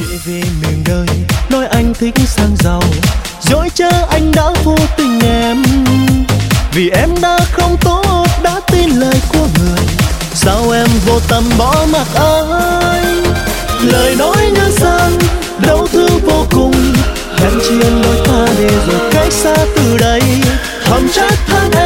Vì miền đời nói anh thích sang giàu, dối trá anh đã vô tình em. Vì em đã không tốt, đã tin lời của người, sao em vô tâm bỏ mặc anh. Lời nói nhân gian đau thương vô cùng, hẹn chia đôi ta để rồi cách xa từ đây. Thầm trách than